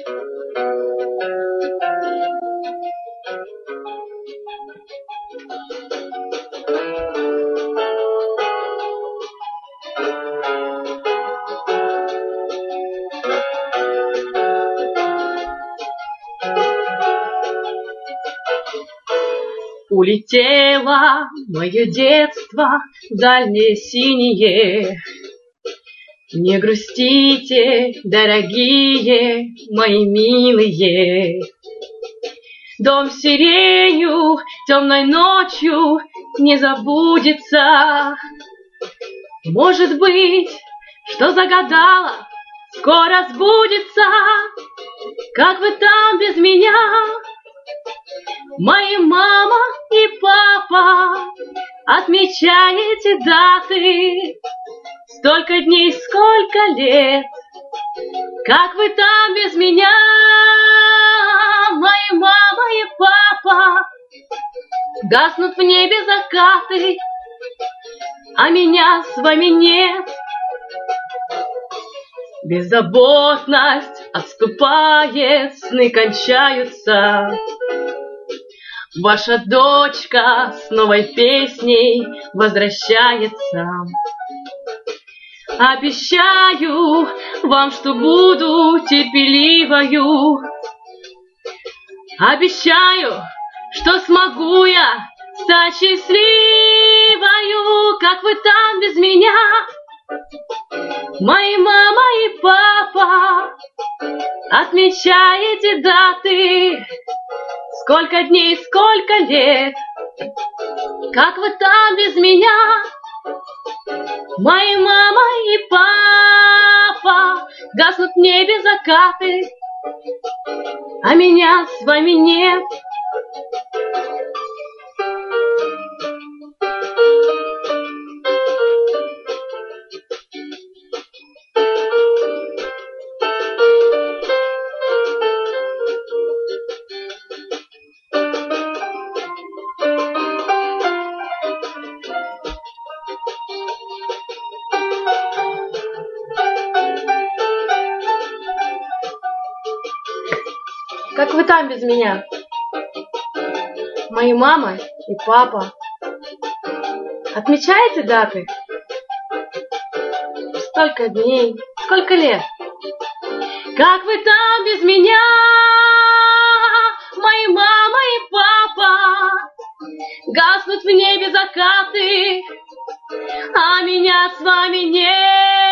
Улетело мое детство в дальнее синее. Не грустите, дорогие мои милые. Дом сиренью темной ночью не забудется. Может быть, что загадала, скоро сбудется. Как вы там без меня? Мои мама и папа, отмечаете даты. Столько дней, сколько лет. Как вы там без меня? Мои мама и папа, гаснут в небе закаты, а меня с вами нет. Беззаботность отступает, сны кончаются. Ваша дочка с новой песней возвращается. Обещаю вам, что буду терпеливою. Обещаю, что смогу я стать счастливою. Как вы там без меня? Мои мама и папа, отмечаете даты. Сколько дней, сколько лет. Как вы там без меня? Мои мама и папа, гаснут в небе закаты, а меня с вами нет. Как вы там без меня? Мои мама и папа, отмечаете даты? Столько дней, сколько лет. Как вы там без меня? Мои мама и папа, гаснут в небе закаты, а меня с вами нет.